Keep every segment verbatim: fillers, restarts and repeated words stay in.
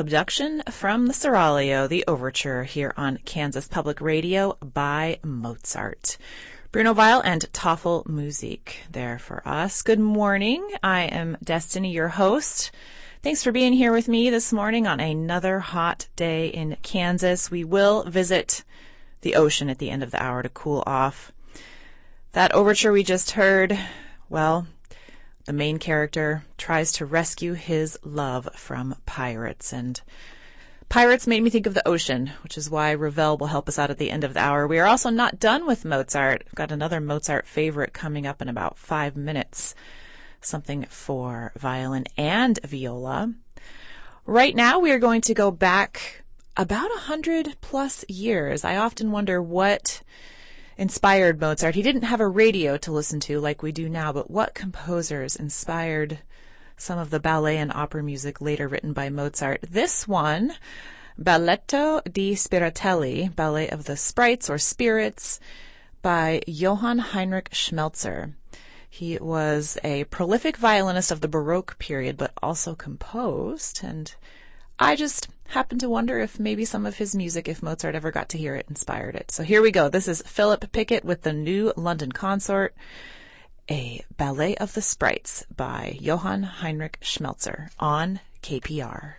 Abduction from the Seraglio, the overture here on Kansas Public Radio by Mozart. Bruno Weil and Toffel Musik there for us. Good morning. I am Destiny, your host. Thanks for being here with me this morning on another hot day in Kansas. We will visit the ocean at the end of the hour to cool off. That overture we just heard, well, the main character tries to rescue his love from pirates, and pirates made me think of the ocean, which is why Ravel will help us out at the end of the hour. We are also not done with Mozart. I've got another Mozart favorite coming up in about five minutes, something for violin and viola. Right now we are going to go back about a hundred plus years. I often wonder what inspired Mozart. He didn't have a radio to listen to like we do now, but what composers inspired some of the ballet and opera music later written by Mozart? This one, Balletto di Spiritelli, Ballet of the Sprites or Spirits, by Johann Heinrich Schmelzer. He was a prolific violinist of the Baroque period, but also composed, and I just happen to wonder if maybe some of his music, if Mozart ever got to hear it, inspired it. So here we go. This is Philip Pickett with the New London Consort, a Ballet of the Sprites by Johann Heinrich Schmelzer on K P R.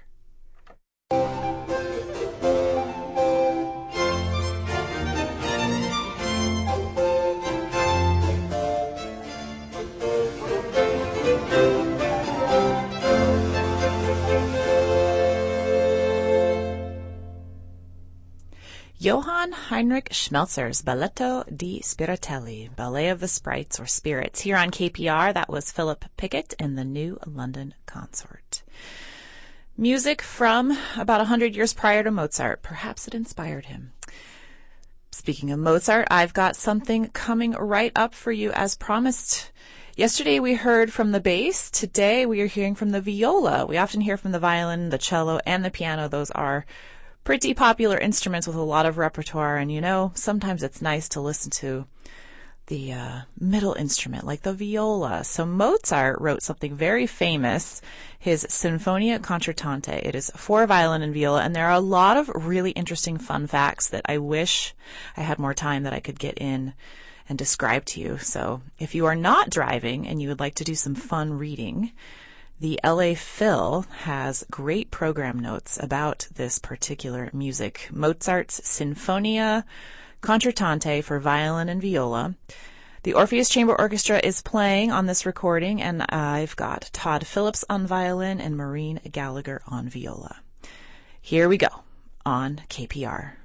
Johann Heinrich Schmelzer's Balletto di Spiritelli, Ballet of the Sprites or Spirits. Here on K P R, that was Philip Pickett and the New London Consort. Music from about a hundred years prior to Mozart. Perhaps it inspired him. Speaking of Mozart, I've got something coming right up for you as promised. Yesterday we heard from the bass. Today we are hearing from the viola. We often hear from the violin, the cello, and the piano. Those are pretty popular instruments with a lot of repertoire, and you know, sometimes it's nice to listen to the uh, middle instrument, like the viola. So Mozart wrote something very famous, his Sinfonia Concertante. It is for violin and viola, and there are a lot of really interesting fun facts that I wish I had more time that I could get in and describe to you. So if you are not driving and you would like to do some fun reading, the L A Phil has great program notes about this particular music. Mozart's Sinfonia Concertante for violin and viola. The Orpheus Chamber Orchestra is playing on this recording, and I've got Todd Phillips on violin and Maureen Gallagher on viola. Here we go on K P R.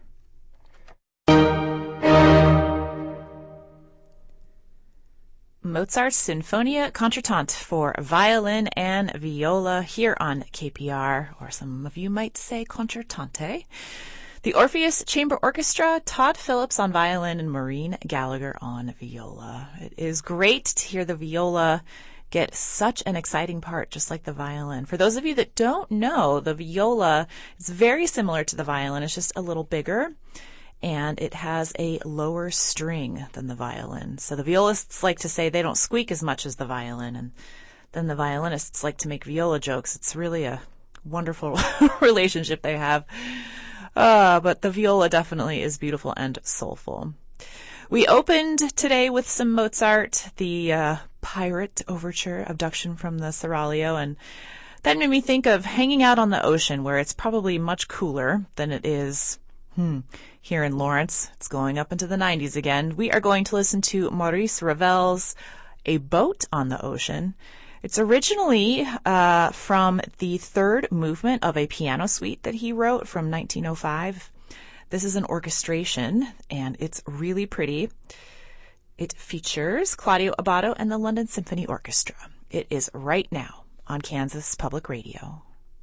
Mozart's Sinfonia Concertante for violin and viola here on K P R, or some of you might say concertante. The Orpheus Chamber Orchestra, Todd Phillips on violin and Maureen Gallagher on viola. It is great to hear the viola get such an exciting part, just like the violin. For those of you that don't know, the viola is very similar to the violin. It's just a little bigger, and it has a lower string than the violin. So the violists like to say they don't squeak as much as the violin, and then the violinists like to make viola jokes. It's really a wonderful relationship they have. Uh, but the viola definitely is beautiful and soulful. We opened today with some Mozart, the uh, pirate overture, Abduction from the Seraglio, and that made me think of hanging out on the ocean, where it's probably much cooler than it is Hmm. Here in Lawrence. It's going up into the nineties again. We are going to listen to Maurice Ravel's A Boat on the Ocean. It's originally uh, from the third movement of a piano suite that he wrote from nineteen oh five. This is an orchestration, and it's really pretty. It features Claudio Abbado and the London Symphony Orchestra. It is right now on Kansas Public Radio.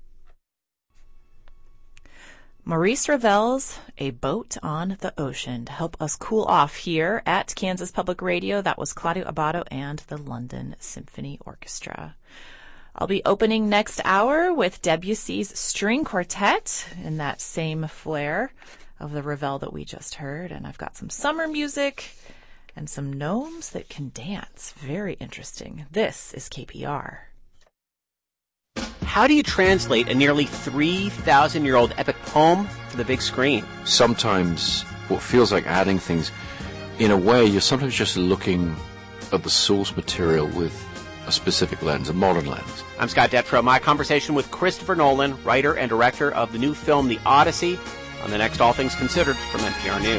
Maurice Ravel's A Boat on the Ocean to help us cool off here at Kansas Public Radio. That was Claudio Abbado and the London Symphony Orchestra. I'll be opening next hour with Debussy's String Quartet in that same flair of the Ravel that we just heard. And I've got some summer music and some gnomes that can dance. Very interesting. This is K P R. how do you translate a nearly three thousand year old epic poem to the big screen? Sometimes what feels like adding things, in a way, you're sometimes just looking at the source material with a specific lens, a modern lens. I'm Scott Detrow. My conversation with Christopher Nolan, writer and director of the new film The Odyssey, on the next All Things Considered from N P R News.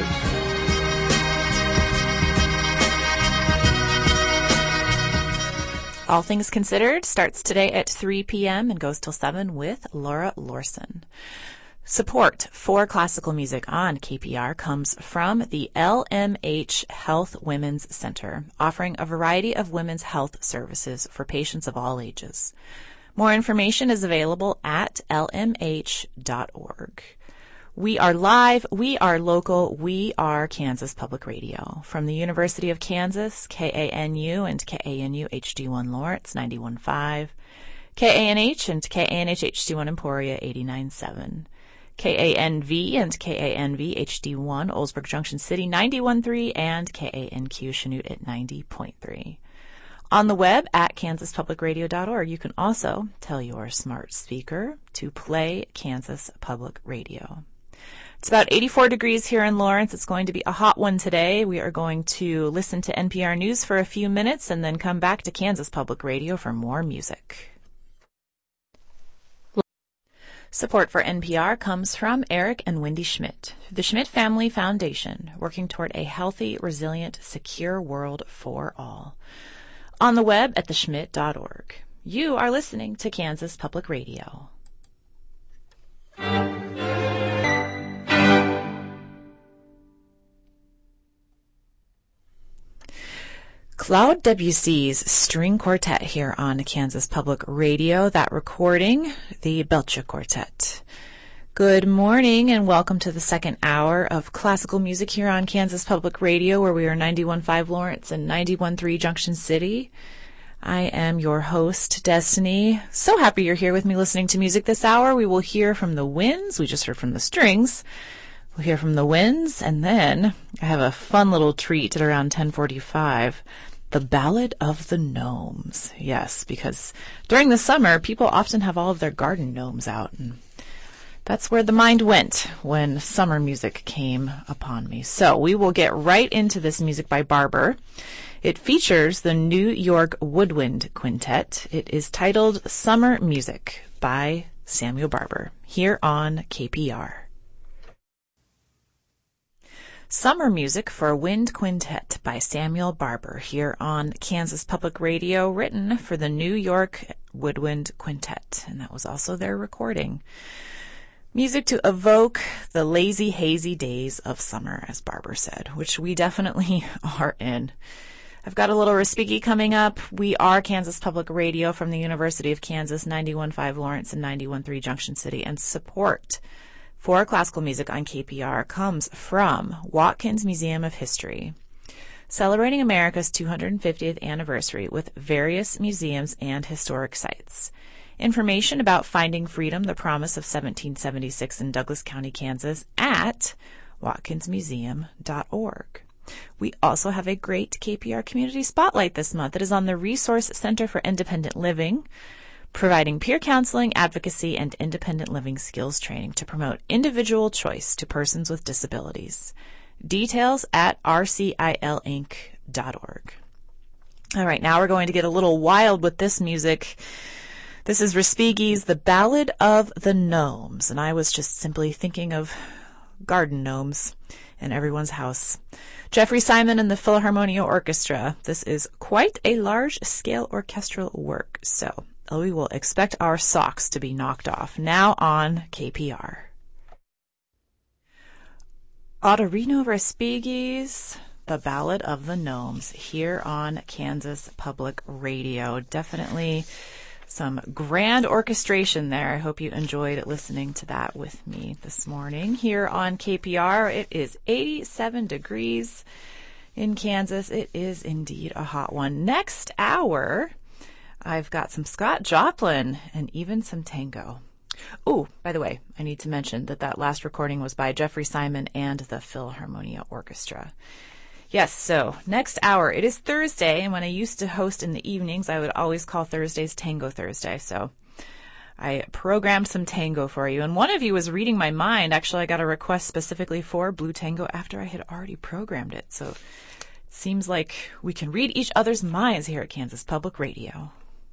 All Things Considered starts today at three p.m. and goes till seven with Laura Lorson. Support for classical music on K P R comes from the L M H Health Women's Center, offering a variety of women's health services for patients of all ages. More information is available at L M H dot org. We are live, we are local, we are Kansas Public Radio. From the University of Kansas, K A N U and K A N U H D one Lawrence, ninety-one point five, K A N H and K A N H H D one Emporia, eighty-nine point seven, K A N V and K A N V H D one Oldsburg Junction City, ninety-one point three, and K A N Q Chanute at ninety point three. On the web at kansas public radio dot org, you can also tell your smart speaker to play Kansas Public Radio. It's about eighty-four degrees here in Lawrence. It's going to be a hot one today. We are going to listen to N P R News for a few minutes and then come back to Kansas Public Radio for more music. Support for N P R comes from Eric and Wendy Schmidt, the Schmidt Family Foundation, working toward a healthy, resilient, secure world for all. On the web at the schmidt dot org. You are listening to Kansas Public Radio. Claude Debussy's string quartet here on Kansas Public Radio. That recording, the Belcher Quartet. Good morning and welcome to the second hour of classical music here on Kansas Public Radio, where we are ninety-one point five Lawrence and ninety-one point three Junction City. I am your host, Destiny. So happy you're here with me listening to music this hour. We will hear from the winds. We just heard from the strings. We'll hear from the winds, and then I have a fun little treat at around ten forty-five. The Ballad of the Gnomes. Yes, because during the summer, people often have all of their garden gnomes out, and that's where the mind went when summer music came upon me. So we will get right into this music by Barber. It features the New York Woodwind Quintet. It is titled Summer Music by Samuel Barber, here on K P R. Summer Music for Wind Quintet by Samuel Barber, here on Kansas Public Radio, written for the New York Woodwind Quintet, and that was also their recording. Music to evoke the lazy, hazy days of summer, as Barber said, which we definitely are in. I've got a little Respighi coming up. We are Kansas Public Radio from the University of Kansas, ninety-one point five Lawrence and ninety-one point three Junction City, and support for classical music on K P R comes from Watkins Museum of History, celebrating America's two hundred fiftieth anniversary with various museums and historic sites. Information about Finding Freedom, the Promise of seventeen seventy-six in Douglas County, Kansas at watkins museum dot org. We also have a great K P R Community Spotlight this month. It is on the Resource Center for Independent Living, providing peer counseling, advocacy, and independent living skills training to promote individual choice to persons with disabilities. Details at r c i l inc dot org. All right, now we're going to get a little wild with this music. This is Respighi's The Ballad of the Gnomes, and I was just simply thinking of garden gnomes in everyone's house. Jeffrey Simon and the Philharmonia Orchestra. This is quite a large-scale orchestral work, so we will expect our socks to be knocked off. Now on K P R. Ottorino Respighi's The Ballad of the Gnomes, here on Kansas Public Radio. Definitely some grand orchestration there. I hope you enjoyed listening to that with me this morning. Here on K P R, it is eighty-seven degrees in Kansas. It is indeed a hot one. Next hour, I've got some Scott Joplin and even some tango. Oh, by the way, I need to mention that that last recording was by Jeffrey Simon and the Philharmonia Orchestra. Yes, so next hour, it is Thursday, and when I used to host in the evenings, I would always call Thursdays Tango Thursday. So I programmed some tango for you, and one of you was reading my mind. Actually, I got a request specifically for Blue Tango after I had already programmed it. So it seems like we can read each other's minds here at Kansas Public Radio.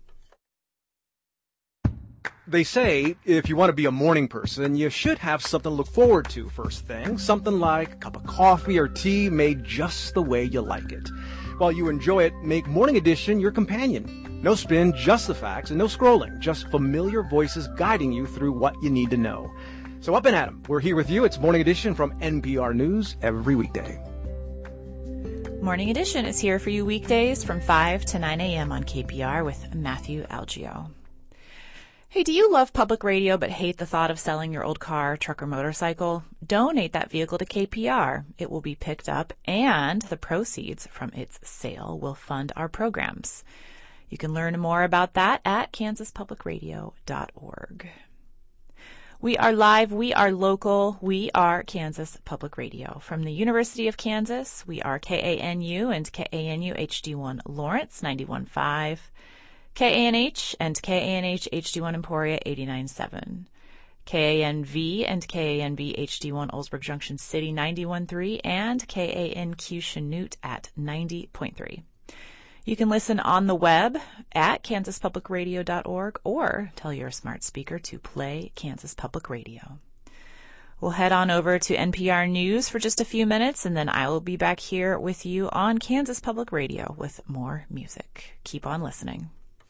They say if you want to be a morning person, you should have something to look forward to first thing. Something like a cup of coffee or tea made just the way you like it. While you enjoy it, make Morning Edition your companion. No spin, just the facts, and no scrolling. Just familiar voices guiding you through what you need to know. So up and at 'em. We're here with you. It's Morning Edition from N P R News every weekday. Morning Edition is here for you weekdays from five to nine a.m. on K P R with Matthew Algio. Hey, do you love public radio but hate the thought of selling your old car, truck, or motorcycle? Donate that vehicle to K P R. It will be picked up, and the proceeds from its sale will fund our programs. You can learn more about that at kansas public radio dot org. We are live, we are local, we are Kansas Public Radio. From the University of Kansas, we are K A N U and K A N U H D one Lawrence, ninety-one point five. K A N H and K A N H H D one Emporia, eighty-nine point seven. K A N V and K A N B H D one Oldsburg Junction City, ninety-one point three, and K A N Q Chanute at ninety point three. You can listen on the web at kansas public radio dot org or tell your smart speaker to play Kansas Public Radio. We'll head on over to N P R News for just a few minutes, and then I will be back here with you on Kansas Public Radio with more music. Keep on listening.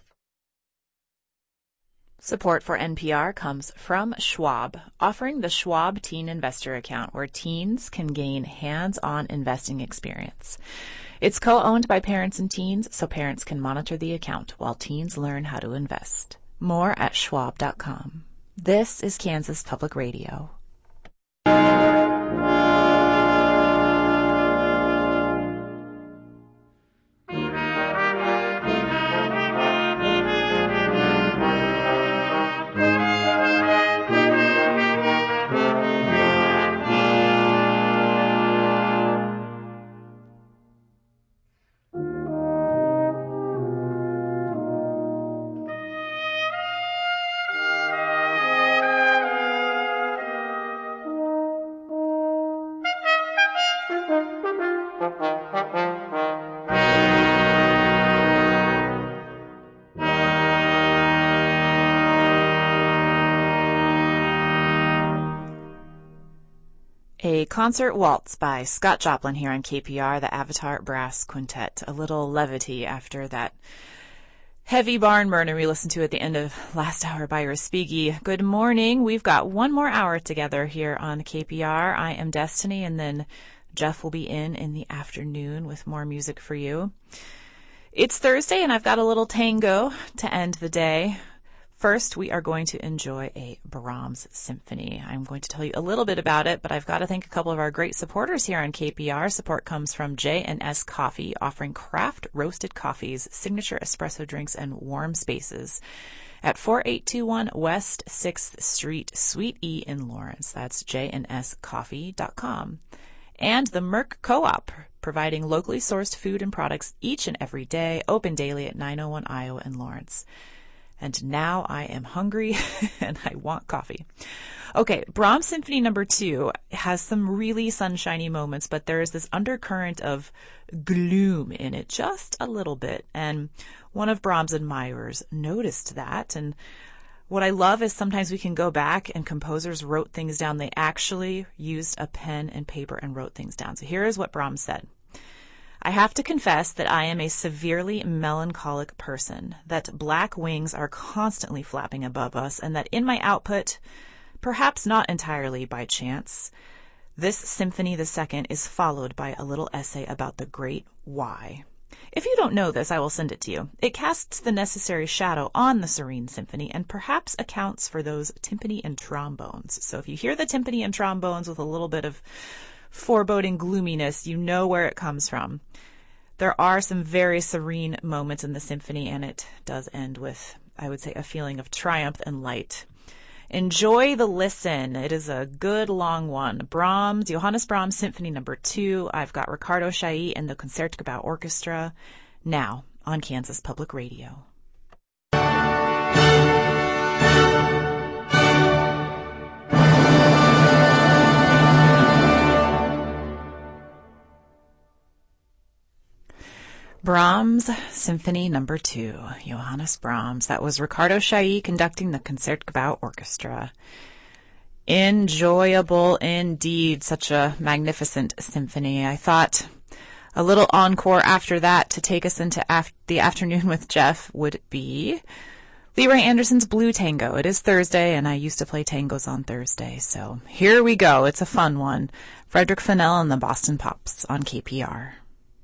Support for N P R comes from Schwab, offering the Schwab Teen Investor Account, where teens can gain hands-on investing experience. It's co-owned by parents and teens, so parents can monitor the account while teens learn how to invest. More at schwab dot com. This is Kansas Public Radio. A concert waltz by Scott Joplin here on K P R, the Avatar Brass Quintet. A little levity after that heavy barn burner we listened to at the end of last hour by Respighi. Good morning. We've got one more hour together here on K P R. I am Destiny, and then Jeff will be in in the afternoon with more music for you. It's Thursday, and I've got a little tango to end the day. First, we are going to enjoy a Brahms symphony. I'm going to tell you a little bit about it, but I've got to thank a couple of our great supporters here on K P R. Support comes from J and S Coffee, offering craft roasted coffees, signature espresso drinks, and warm spaces at forty-eight twenty-one West sixth Street, Suite E in Lawrence. That's j and s coffee dot com. And the Merck Co-op, providing locally sourced food and products each and every day, open daily at nine oh one Iowa in Lawrence. And now I am hungry and I want coffee. Okay, Brahms Symphony number two has some really sunshiny moments, but there is this undercurrent of gloom in it, just a little bit. And one of Brahms' admirers noticed that. And what I love is sometimes we can go back and composers wrote things down. They actually used a pen and paper and wrote things down. So here is what Brahms said. I have to confess that I am a severely melancholic person, that black wings are constantly flapping above us, and that in my output, perhaps not entirely by chance, this Symphony the Second is followed by a little essay about the great why. If you don't know this, I will send it to you. It casts the necessary shadow on the serene symphony and perhaps accounts for those timpani and trombones. So if you hear the timpani and trombones with a little bit of foreboding gloominess, you know where it comes from. There are some very serene moments in the symphony, and it does end with, I would say, a feeling of triumph and light. Enjoy the listen. It is a good long one. Brahms, Johannes Brahms Symphony number two. I've got Ricardo Chailly and the Concertgebouw Orchestra now on Kansas Public Radio. Brahms Symphony Number Two, Johannes Brahms. That was Ricardo Chailly conducting the Concertgebouw Orchestra. Enjoyable indeed. Such a magnificent symphony. I thought a little encore after that to take us into af- the afternoon with Jeff would be Leroy Anderson's Blue Tango. It is Thursday, and I used to play tangos on Thursday, so here we go. It's a fun one. Frederick Fennell and the Boston Pops on K P R.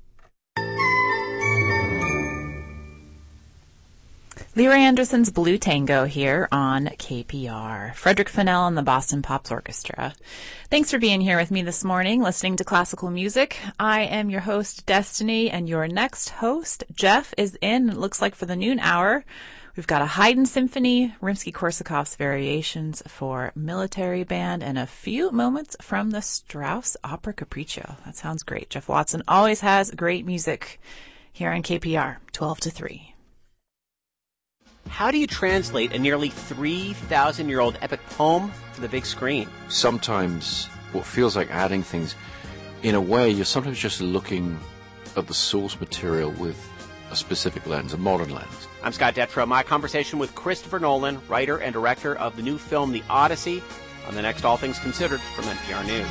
Leroy Anderson's Blue Tango here on K P R. Frederick Fennell and the Boston Pops Orchestra. Thanks for being here with me this morning, listening to classical music. I am your host, Destiny, and your next host, Jeff, is in, it looks like, for the noon hour. We've got a Haydn Symphony, Rimsky-Korsakov's Variations for Military Band, and a few moments from the Strauss Opera Capriccio. That sounds great. Jeff Watson always has great music here on K P R, twelve to three. How do you translate a nearly three thousand year old epic poem to the big screen? Sometimes what feels like adding things, in a way, you're sometimes just looking at the source material with a specific lens, a modern lens. I'm Scott Detrow. My conversation with Christopher Nolan, writer and director of the new film The Odyssey, on the next All Things Considered from N P R News.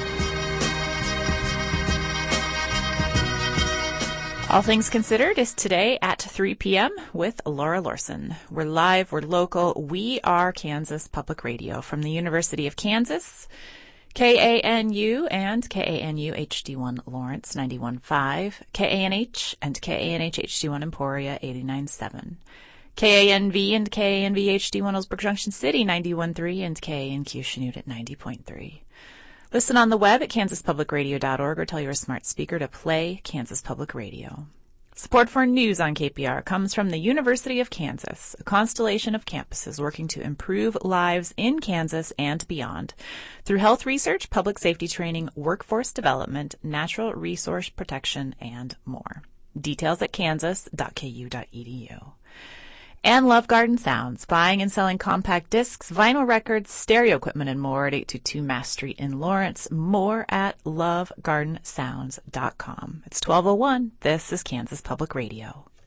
All Things Considered is today at three p.m. with Laura Lorson. We're live, we're local, we are Kansas Public Radio from the University of Kansas, K A N U and K A N U H D one Lawrence ninety-one point five, K A N H and K A N H H D one Emporia eighty-nine point seven, K A N V and K A N V H D one Ellsberg Junction City ninety-one point three, and K A N Q Chanute at ninety point three. Listen on the web at kansas public radio dot org or tell your smart speaker to play Kansas Public Radio. Support for news on K P R comes from the University of Kansas, a constellation of campuses working to improve lives in Kansas and beyond through health research, public safety training, workforce development, natural resource protection, and more. Details at kansas dot k u dot e d u. And Love Garden Sounds, buying and selling compact discs, vinyl records, stereo equipment, and more at eight two two Mass Street in Lawrence. More at love garden sounds dot com. It's twelve oh one. This is Kansas Public Radio.